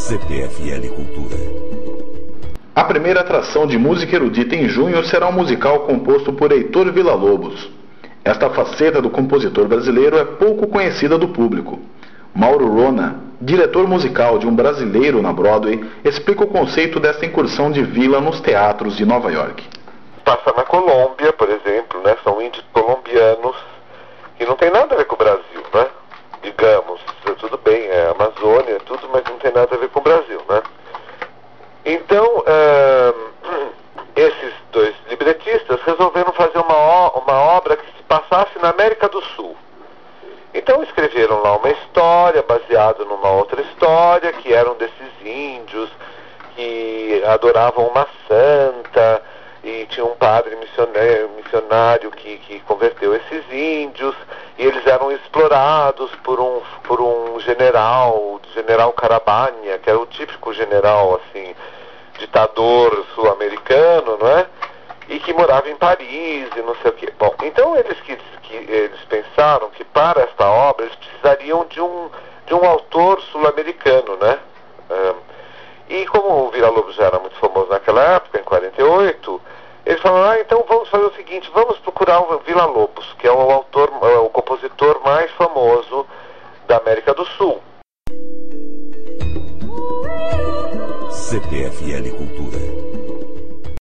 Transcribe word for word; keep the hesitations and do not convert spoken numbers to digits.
C P F L Cultura. A primeira atração de música erudita em junho será um musical composto por Heitor Villa-Lobos. Esta faceta do compositor brasileiro é pouco conhecida do público. Mauro Rona, diretor musical de Um Brasileiro na Broadway, explica o conceito desta incursão de Villa nos teatros de Nova York. Passa na Colômbia, por exemplo, né? São índios colombianos que não tem nada a ver com o Brasil, né? Digamos, tudo bem, é Amazônia, tudo, mas não tem nada a ver com o Brasil, né? Então, uh, esses dois libretistas resolveram fazer uma, uma obra que se passasse na América do Sul. Então escreveram lá uma história baseada numa outra história, que eram desses índios que adoravam uma santa, e tinha um padre missionário, missionário que, que converteu esses índios, e eles eram explorados por um, por um general, o general Carabanha, que era o típico general, assim, ditador sul-americano, não é? E que morava em Paris e não sei o quê. Bom, então eles, que, que, eles pensaram que para esta obra eles precisariam de um, de um autor sul-americano, né? Um, e como o Villa-Lobos já era muito famoso naquela época, em quarenta e oito, eles falaram, ah, então vamos fazer o seguinte, vamos procurar o Villa-Lobos, que é o autor, o compositor mais famoso